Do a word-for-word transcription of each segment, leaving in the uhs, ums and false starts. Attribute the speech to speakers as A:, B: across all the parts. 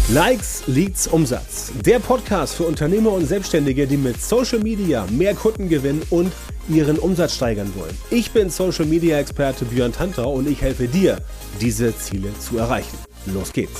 A: Likes, Leads, Umsatz. Der Podcast für Unternehmer und Selbstständige, die mit Social Media mehr Kunden gewinnen und ihren Umsatz steigern wollen. Ich bin Social Media Experte Björn Tantau und ich helfe dir, diese Ziele zu erreichen. Los geht's.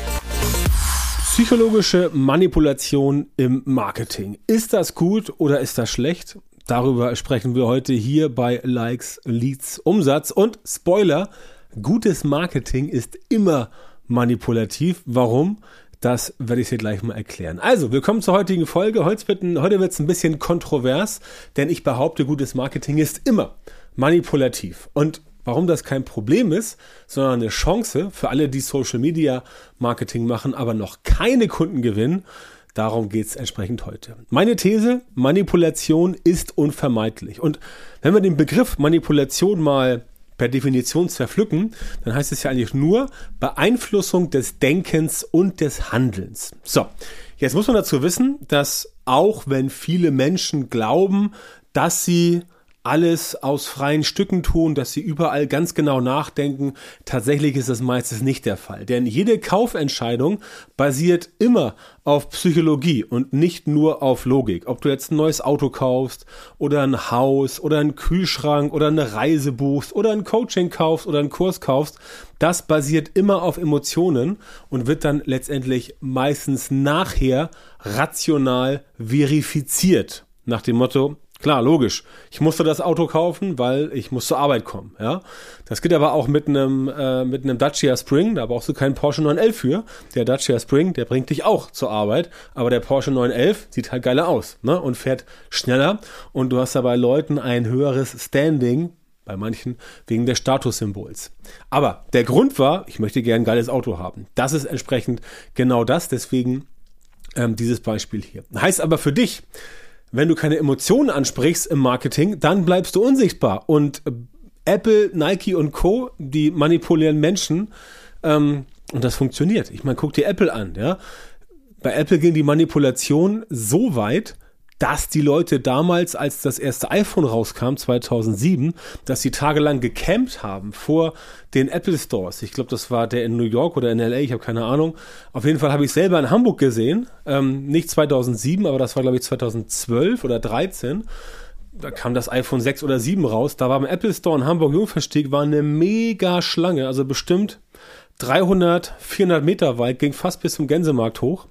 A: Psychologische Manipulation im Marketing. Ist das gut oder ist das schlecht? Darüber sprechen wir heute hier bei Likes, Leads, Umsatz. Und Spoiler, gutes Marketing ist immer manipulativ. Warum? Das werde ich dir gleich mal erklären. Also, willkommen zur heutigen Folge. Heute wird es ein bisschen kontrovers, denn ich behaupte, gutes Marketing ist immer manipulativ. Und warum das kein Problem ist, sondern eine Chance für alle, die Social Media Marketing machen, aber noch keine Kunden gewinnen, darum geht es entsprechend heute. Meine These, Manipulation ist unvermeidlich. Und wenn wir den Begriff Manipulation mal per Definition zerpflücken, dann heißt es ja eigentlich nur Beeinflussung des Denkens und des Handelns. So, jetzt muss man dazu wissen, dass auch wenn viele Menschen glauben, dass sie alles aus freien Stücken tun, dass sie überall ganz genau nachdenken, tatsächlich ist das meistens nicht der Fall. Denn jede Kaufentscheidung basiert immer auf Psychologie und nicht nur auf Logik. Ob du jetzt ein neues Auto kaufst oder ein Haus oder einen Kühlschrank oder eine Reise buchst oder ein Coaching kaufst oder einen Kurs kaufst, das basiert immer auf Emotionen und wird dann letztendlich meistens nachher rational verifiziert. Nach dem Motto, klar, logisch. Ich musste das Auto kaufen, weil ich muss zur Arbeit kommen. Ja, das geht aber auch mit einem äh, mit einem Dacia Spring. Da brauchst du keinen Porsche neun elf für. Der Dacia Spring, der bringt dich auch zur Arbeit. Aber der Porsche neun elf sieht halt geiler aus, ne? Und fährt schneller. Und du hast da bei Leuten ein höheres Standing, bei manchen wegen des Statussymbols. Aber der Grund war, ich möchte gerne ein geiles Auto haben. Das ist entsprechend genau das. Deswegen ähm, dieses Beispiel hier. Heißt aber für dich, wenn du keine Emotionen ansprichst im Marketing, dann bleibst du unsichtbar. Und Apple, Nike und Co., die manipulieren Menschen ähm, und das funktioniert. Ich meine, guck dir Apple an. Ja? Bei Apple ging die Manipulation so weit, dass die Leute damals, als das erste iPhone rauskam, zweitausendsieben, dass sie tagelang gecampt haben vor den Apple Stores. Ich glaube, das war der in New York oder in L A, ich habe keine Ahnung. Auf jeden Fall habe ich selber in Hamburg gesehen, ähm, nicht zweitausendsieben, aber das war, glaube ich, zweitausendzwölf oder dreizehn. Da kam das iPhone sechs oder sieben raus. Da war im Apple Store in Hamburg-Jungfernstieg war eine mega Schlange, also bestimmt dreihundert, vierhundert Meter weit, ging fast bis zum Gänsemarkt hoch.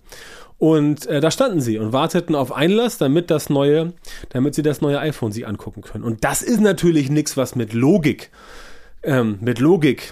A: Und äh, da standen sie und warteten auf Einlass, damit das neue, damit sie das neue iPhone sich angucken können. Und das ist natürlich nichts, was mit Logik, ähm, mit Logik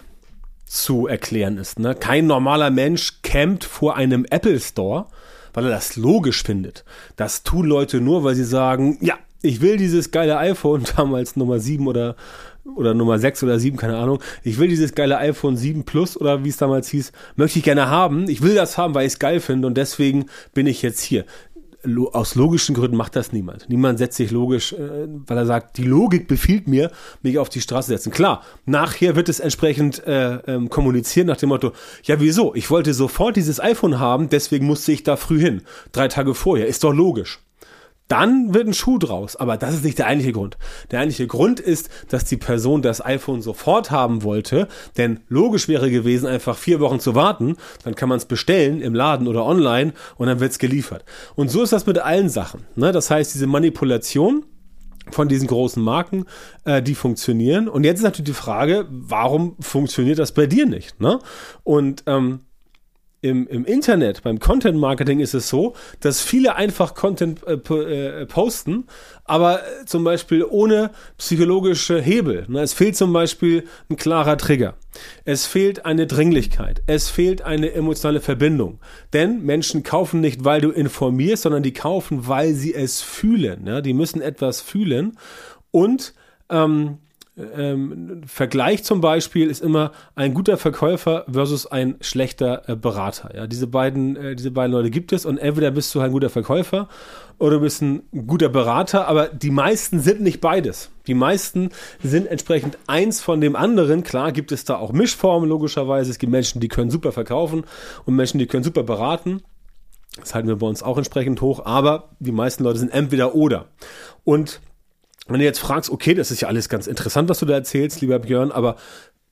A: zu erklären ist. Ne? Kein normaler Mensch campt vor einem Apple Store, weil er das logisch findet. Das tun Leute nur, weil sie sagen, ja, ich will dieses geile iPhone, damals Nummer sieben oder oder Nummer sechs oder sieben, keine Ahnung. Ich will dieses geile iPhone sieben Plus oder wie es damals hieß, möchte ich gerne haben. Ich will das haben, weil ich es geil finde und deswegen bin ich jetzt hier. Lo- aus logischen Gründen macht das niemand. Niemand setzt sich logisch, äh, weil er sagt, die Logik befiehlt mir, mich auf die Straße setzen. Klar, nachher wird es entsprechend äh, ähm, kommunizieren nach dem Motto, ja wieso? Ich wollte sofort dieses iPhone haben, deswegen musste ich da früh hin. Drei Tage vorher. Ist doch logisch. Dann wird ein Schuh draus, aber das ist nicht der eigentliche Grund. Der eigentliche Grund ist, dass die Person das iPhone sofort haben wollte, denn logisch wäre gewesen, einfach vier Wochen zu warten, dann kann man es bestellen im Laden oder online und dann wird es geliefert. Und so ist das mit allen Sachen. Ne? Das heißt, diese Manipulation von diesen großen Marken, äh, die funktionieren. Und jetzt ist natürlich die Frage, warum funktioniert das bei dir nicht? Ne? Und ähm, Im, Im Internet, beim Content Marketing ist es so, dass viele einfach Content äh, äh, posten, aber äh, zum Beispiel ohne psychologische Hebel. Ne? Es fehlt zum Beispiel ein klarer Trigger. Es fehlt eine Dringlichkeit. Es fehlt eine emotionale Verbindung. Denn Menschen kaufen nicht, weil du informierst, sondern die kaufen, weil sie es fühlen. Ne? Die müssen etwas fühlen und ähm, Ähm, Vergleich zum Beispiel ist immer ein guter Verkäufer versus ein schlechter äh, Berater. Ja, diese beiden, äh, diese beiden Leute gibt es und entweder bist du ein guter Verkäufer oder du bist ein guter Berater, aber die meisten sind nicht beides. Die meisten sind entsprechend eins von dem anderen. Klar gibt es da auch Mischformen logischerweise. Es gibt Menschen, die können super verkaufen und Menschen, die können super beraten. Das halten wir bei uns auch entsprechend hoch, aber die meisten Leute sind entweder oder. Und wenn du jetzt fragst, okay, das ist ja alles ganz interessant, was du da erzählst, lieber Björn, aber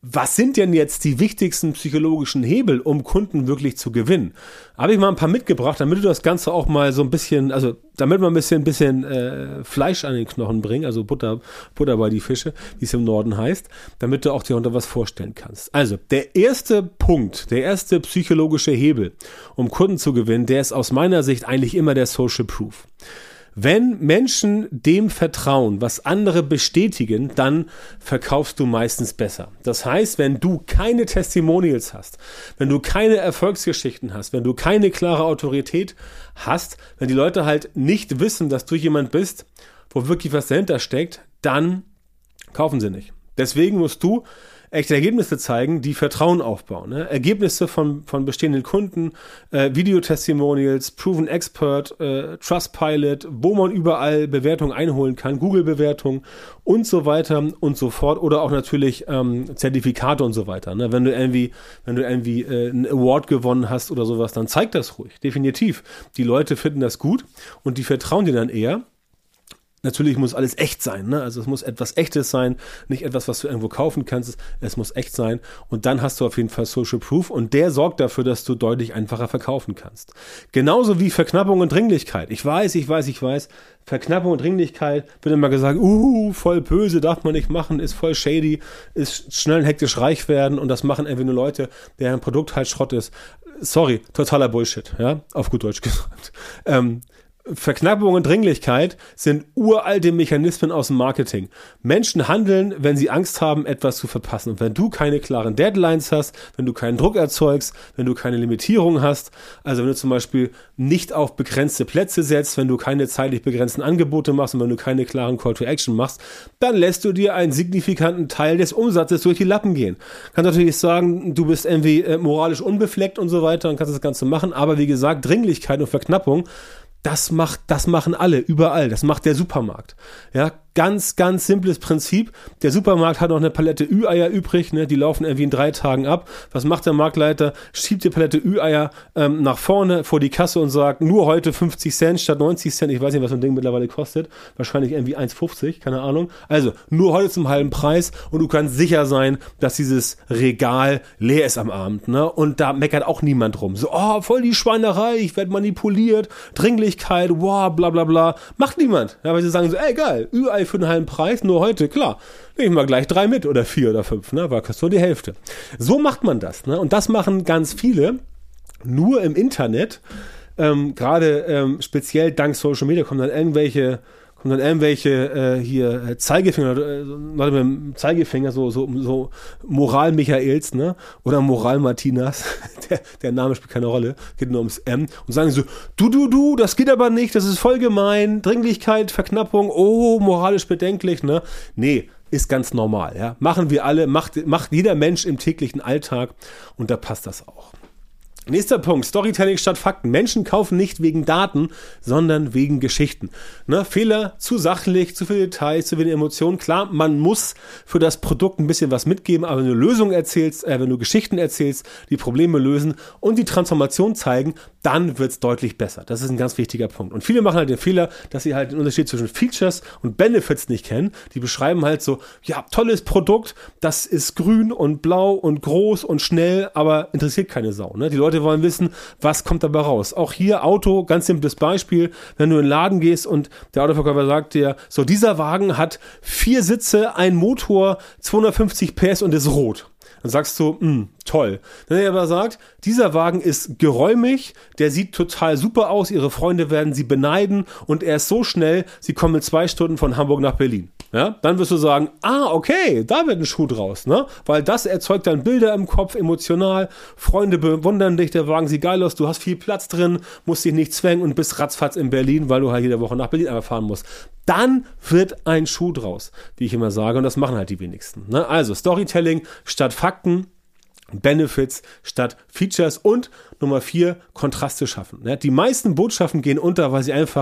A: was sind denn jetzt die wichtigsten psychologischen Hebel, um Kunden wirklich zu gewinnen? Habe ich mal ein paar mitgebracht, damit du das Ganze auch mal so ein bisschen, also damit wir ein bisschen, bisschen äh, Fleisch an den Knochen bringen, also Butter, Butter bei die Fische, wie es im Norden heißt, damit du auch dir unter was vorstellen kannst. Also der erste Punkt, der erste psychologische Hebel, um Kunden zu gewinnen, der ist aus meiner Sicht eigentlich immer der Social Proof. Wenn Menschen dem vertrauen, was andere bestätigen, dann verkaufst du meistens besser. Das heißt, wenn du keine Testimonials hast, wenn du keine Erfolgsgeschichten hast, wenn du keine klare Autorität hast, wenn die Leute halt nicht wissen, dass du jemand bist, wo wirklich was dahinter steckt, dann kaufen sie nicht. Deswegen musst du echte Ergebnisse zeigen, die Vertrauen aufbauen. Ne? Ergebnisse von, von bestehenden Kunden, äh, Video-Testimonials, Proven Expert, äh, Trustpilot, wo man überall Bewertungen einholen kann, Google-Bewertungen und so weiter und so fort. Oder auch natürlich ähm, Zertifikate und so weiter. Ne? Wenn du irgendwie, wenn du irgendwie äh, einen Award gewonnen hast oder sowas, dann zeig das ruhig, definitiv. Die Leute finden das gut und die vertrauen dir dann eher. Natürlich muss alles echt sein, ne? Also es muss etwas Echtes sein, nicht etwas, was du irgendwo kaufen kannst. Es muss echt sein und dann hast du auf jeden Fall Social Proof und der sorgt dafür, dass du deutlich einfacher verkaufen kannst. Genauso wie Verknappung und Dringlichkeit. Ich weiß, ich weiß, ich weiß, Verknappung und Dringlichkeit wird immer gesagt, uh, voll böse, darf man nicht machen, ist voll shady, ist schnell und hektisch reich werden und das machen irgendwie nur Leute, deren Produkt halt Schrott ist. Sorry, totaler Bullshit, ja, auf gut Deutsch gesagt. Ähm, Verknappung und Dringlichkeit sind uralte Mechanismen aus dem Marketing. Menschen handeln, wenn sie Angst haben, etwas zu verpassen. Und wenn du keine klaren Deadlines hast, wenn du keinen Druck erzeugst, wenn du keine Limitierung hast, also wenn du zum Beispiel nicht auf begrenzte Plätze setzt, wenn du keine zeitlich begrenzten Angebote machst und wenn du keine klaren Call to Action machst, dann lässt du dir einen signifikanten Teil des Umsatzes durch die Lappen gehen. Kannst natürlich sagen, du bist irgendwie äh, moralisch unbefleckt und so weiter und kannst das Ganze machen, aber wie gesagt, Dringlichkeit und Verknappung, Das macht, das machen alle, überall. Das macht der Supermarkt. Ja, ganz, ganz simples Prinzip. Der Supermarkt hat noch eine Palette Ü-Eier übrig, ne? Die laufen irgendwie in drei Tagen ab. Was macht der Marktleiter? Schiebt die Palette Ü-Eier ähm, nach vorne vor die Kasse und sagt, nur heute fünfzig Cent statt neunzig Cent. Ich weiß nicht, was so ein Ding mittlerweile kostet. Wahrscheinlich irgendwie eins fünfzig, keine Ahnung. Also, nur heute zum halben Preis und du kannst sicher sein, dass dieses Regal leer ist am Abend, ne? Und da meckert auch niemand rum. So, oh, voll die Schweinerei, ich werde manipuliert, Dringlichkeit, wow, bla bla bla. Macht niemand. Ja, weil sie sagen so, ey, geil, Ü-Ei für einen halben Preis, nur heute, klar, nehme ich mal gleich drei mit oder vier oder fünf, ne, war kostet nur die Hälfte. So macht man das, ne, und das machen ganz viele nur im Internet, ähm, gerade ähm, speziell dank Social Media kommen dann irgendwelche kommen dann irgendwelche äh, hier äh, Zeigefinger, äh, mit dem Zeigefinger, so, so, so Moral-Michaels, ne? Oder Moral-Martinas, der, der Name spielt keine Rolle, geht nur ums M, und sagen so, du, du, du, das geht aber nicht, das ist voll gemein, Dringlichkeit, Verknappung, oh, moralisch bedenklich, ne? Nee, ist ganz normal, ja. Machen wir alle, macht, macht jeder Mensch im täglichen Alltag und da passt das auch. Nächster Punkt, Storytelling statt Fakten. Menschen kaufen nicht wegen Daten, sondern wegen Geschichten. Ne, Fehler, zu sachlich, zu viele Details, zu wenig Emotionen. Klar, man muss für das Produkt ein bisschen was mitgeben, aber wenn du Lösungen erzählst, äh, wenn du Geschichten erzählst, die Probleme lösen und die Transformation zeigen, dann wird's deutlich besser. Das ist ein ganz wichtiger Punkt. Und viele machen halt den Fehler, dass sie halt den Unterschied zwischen Features und Benefits nicht kennen. Die beschreiben halt so, ja, tolles Produkt, das ist grün und blau und groß und schnell, aber interessiert keine Sau. Ne? Die Leute wollen wissen, was kommt dabei raus. Auch hier Auto, ganz simples Beispiel, wenn du in den Laden gehst und der Autoverkäufer sagt dir, so, dieser Wagen hat vier Sitze, ein Motor, zweihundertfünfzig P S und ist rot. Dann sagst du, mh, toll. Wenn er aber sagt, dieser Wagen ist geräumig, der sieht total super aus, ihre Freunde werden sie beneiden und er ist so schnell, sie kommen in zwei Stunden von Hamburg nach Berlin. Ja, dann wirst du sagen, ah, okay, da wird ein Schuh draus, ne? Weil das erzeugt dann Bilder im Kopf, emotional, Freunde bewundern dich, der Wagen sieht geil aus, du hast viel Platz drin, musst dich nicht zwängen und bist ratzfatz in Berlin, weil du halt jede Woche nach Berlin einmal fahren musst. Dann wird ein Schuh draus, wie ich immer sage, und das machen halt die wenigsten, ne? Also Storytelling statt Fakten, Benefits statt Features und Nummer vier, Kontraste schaffen. Die meisten Botschaften gehen unter, weil sie einfach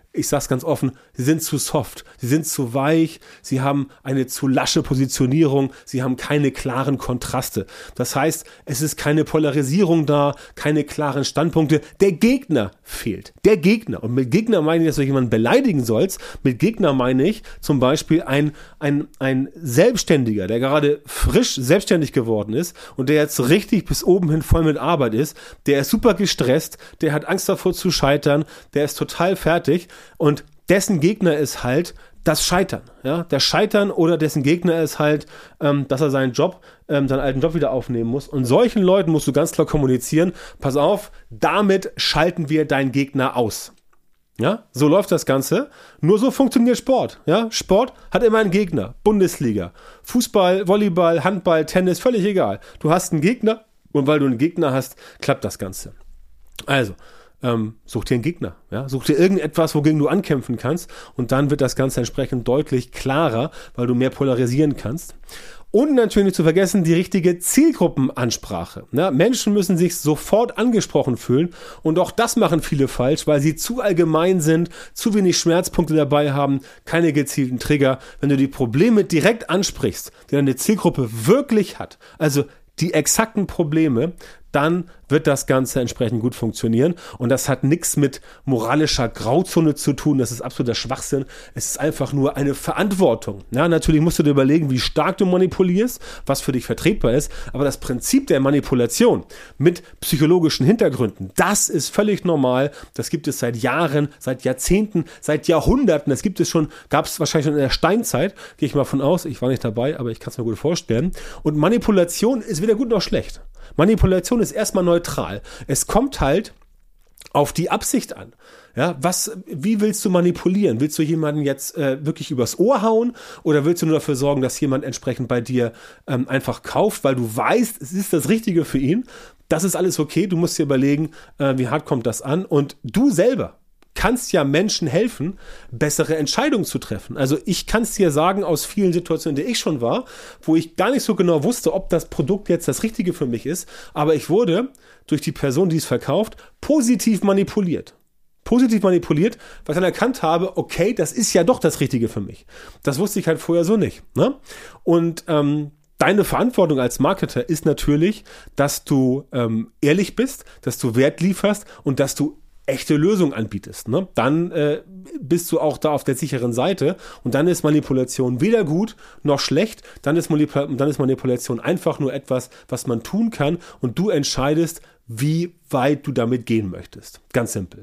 A: ich sag's ganz offen, sie sind zu soft, sie sind zu weich, sie haben eine zu lasche Positionierung, sie haben keine klaren Kontraste. Das heißt, es ist keine Polarisierung da, keine klaren Standpunkte. Der Gegner fehlt. Der Gegner. Und mit Gegner meine ich, dass du jemanden beleidigen sollst. Mit Gegner meine ich zum Beispiel ein, ein, ein Selbstständiger, der gerade frisch selbstständig geworden ist und der jetzt richtig bis oben hin voll mit Arbeit ist. Der ist super gestresst, der hat Angst davor zu scheitern, der ist total fertig und dessen Gegner ist halt das Scheitern. Ja? Der Scheitern oder dessen Gegner ist halt, ähm, dass er seinen Job, ähm, seinen alten Job wieder aufnehmen muss. Und solchen Leuten musst du ganz klar kommunizieren, pass auf, damit schalten wir deinen Gegner aus. Ja, so läuft das Ganze. Nur so funktioniert Sport. Ja, Sport hat immer einen Gegner. Bundesliga, Fußball, Volleyball, Handball, Tennis, völlig egal. Du hast einen Gegner und weil du einen Gegner hast, klappt das Ganze. Also, ähm, such dir einen Gegner. Ja, such dir irgendetwas, wogegen du ankämpfen kannst und dann wird das Ganze entsprechend deutlich klarer, weil du mehr polarisieren kannst. Und natürlich nicht zu vergessen, die richtige Zielgruppenansprache. Ja, Menschen müssen sich sofort angesprochen fühlen und auch das machen viele falsch, weil sie zu allgemein sind, zu wenig Schmerzpunkte dabei haben, keine gezielten Trigger. Wenn du die Probleme direkt ansprichst, die deine Zielgruppe wirklich hat, also die exakten Probleme, dann wird das Ganze entsprechend gut funktionieren. Und das hat nichts mit moralischer Grauzone zu tun. Das ist absoluter Schwachsinn. Es ist einfach nur eine Verantwortung. Ja, natürlich musst du dir überlegen, wie stark du manipulierst, was für dich vertretbar ist. Aber das Prinzip der Manipulation mit psychologischen Hintergründen, das ist völlig normal. Das gibt es seit Jahren, seit Jahrzehnten, seit Jahrhunderten. Das gibt es schon, gab es wahrscheinlich schon in der Steinzeit. Gehe ich mal von aus. Ich war nicht dabei, aber ich kann es mir gut vorstellen. Und Manipulation ist weder gut noch schlecht. Manipulation ist erstmal neutral. Es kommt halt auf die Absicht an. Ja, was, wie willst du manipulieren? Willst du jemanden jetzt äh, wirklich übers Ohr hauen oder willst du nur dafür sorgen, dass jemand entsprechend bei dir ähm, einfach kauft, weil du weißt, es ist das Richtige für ihn? Das ist alles okay. Du musst dir überlegen, äh, wie hart kommt das an? Und du selber kannst ja Menschen helfen, bessere Entscheidungen zu treffen. Also ich kann es dir sagen, aus vielen Situationen, in denen ich schon war, wo ich gar nicht so genau wusste, ob das Produkt jetzt das Richtige für mich ist, aber ich wurde durch die Person, die es verkauft, positiv manipuliert. Positiv manipuliert, weil ich dann erkannt habe, okay, das ist ja doch das Richtige für mich. Das wusste ich halt vorher so nicht. Ne? Und ähm, deine Verantwortung als Marketer ist natürlich, dass du ähm, ehrlich bist, dass du Wert lieferst und dass du echte Lösung anbietest, ne? Dann äh, bist du auch da auf der sicheren Seite und dann ist Manipulation weder gut noch schlecht, dann ist, Manipul- dann ist Manipulation einfach nur etwas, was man tun kann und du entscheidest, wie weit du damit gehen möchtest. Ganz simpel.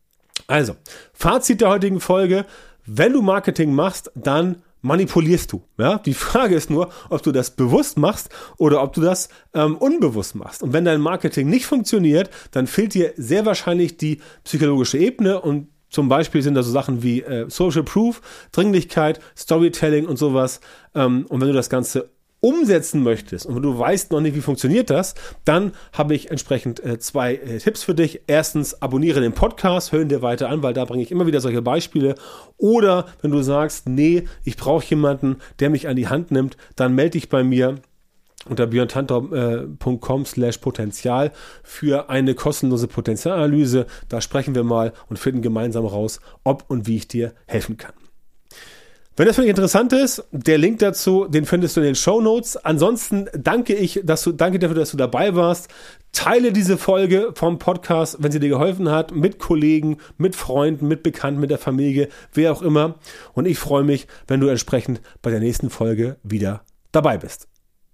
A: Also, Fazit der heutigen Folge, wenn du Marketing machst, dann manipulierst du. Ja? Die Frage ist nur, ob du das bewusst machst oder ob du das ähm, unbewusst machst. Und wenn dein Marketing nicht funktioniert, dann fehlt dir sehr wahrscheinlich die psychologische Ebene und zum Beispiel sind da so Sachen wie äh, Social Proof, Dringlichkeit, Storytelling und sowas. Ähm, und wenn du das Ganze umsetzen möchtest und du weißt noch nicht, wie funktioniert das, dann habe ich entsprechend äh, zwei äh, Tipps für dich. Erstens, abonniere den Podcast, hör ihn dir weiter an, weil da bringe ich immer wieder solche Beispiele. Oder wenn du sagst, nee, ich brauche jemanden, der mich an die Hand nimmt, dann melde dich bei mir unter björn tantau punkt com slash Potenzial für eine kostenlose Potenzialanalyse. Da sprechen wir mal und finden gemeinsam raus, ob und wie ich dir helfen kann. Wenn das für dich interessant ist, der Link dazu, den findest du in den Shownotes. Ansonsten danke ich, dass du, danke dafür, dass du dabei warst. Teile diese Folge vom Podcast, wenn sie dir geholfen hat, mit Kollegen, mit Freunden, mit Bekannten, mit der Familie, wer auch immer. Und ich freue mich, wenn du entsprechend bei der nächsten Folge wieder dabei bist.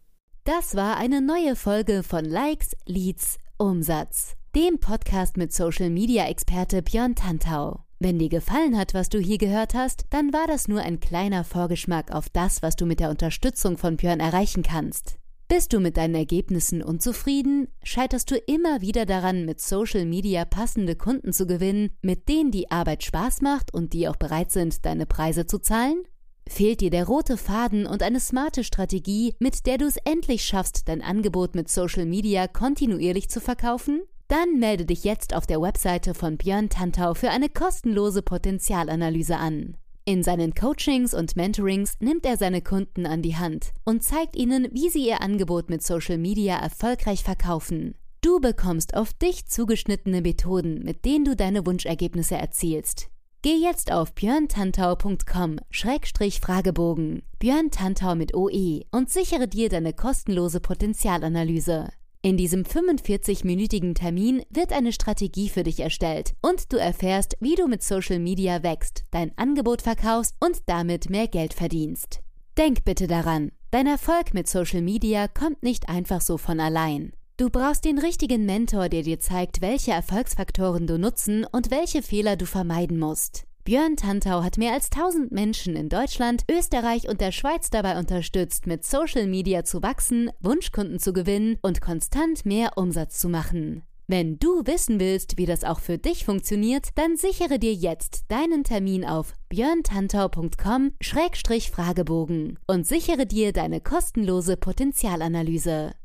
B: Das war eine neue Folge von Likes, Leads, Umsatz, dem Podcast mit Social-Media-Experte Björn Tantau. Wenn dir gefallen hat, was du hier gehört hast, dann war das nur ein kleiner Vorgeschmack auf das, was du mit der Unterstützung von Björn erreichen kannst. Bist du mit deinen Ergebnissen unzufrieden? Scheiterst du immer wieder daran, mit Social Media passende Kunden zu gewinnen, mit denen die Arbeit Spaß macht und die auch bereit sind, deine Preise zu zahlen? Fehlt dir der rote Faden und eine smarte Strategie, mit der du es endlich schaffst, dein Angebot mit Social Media kontinuierlich zu verkaufen? Dann melde dich jetzt auf der Webseite von Björn Tantau für eine kostenlose Potenzialanalyse an. In seinen Coachings und Mentorings nimmt er seine Kunden an die Hand und zeigt ihnen, wie sie ihr Angebot mit Social Media erfolgreich verkaufen. Du bekommst auf dich zugeschnittene Methoden, mit denen du deine Wunschergebnisse erzielst. Geh jetzt auf björntantau punkt com Schrägstrich Fragebogen, Björn Tantau mit O E, und sichere dir deine kostenlose Potenzialanalyse. In diesem fünfundvierzig-minütigen Termin wird eine Strategie für dich erstellt und du erfährst, wie du mit Social Media wächst, dein Angebot verkaufst und damit mehr Geld verdienst. Denk bitte daran, dein Erfolg mit Social Media kommt nicht einfach so von allein. Du brauchst den richtigen Mentor, der dir zeigt, welche Erfolgsfaktoren du nutzen und welche Fehler du vermeiden musst. Björn Tantau hat mehr als tausend Menschen in Deutschland, Österreich und der Schweiz dabei unterstützt, mit Social Media zu wachsen, Wunschkunden zu gewinnen und konstant mehr Umsatz zu machen. Wenn du wissen willst, wie das auch für dich funktioniert, dann sichere dir jetzt deinen Termin auf björntantau punkt com Schrägstrich Fragebogen und sichere dir deine kostenlose Potenzialanalyse.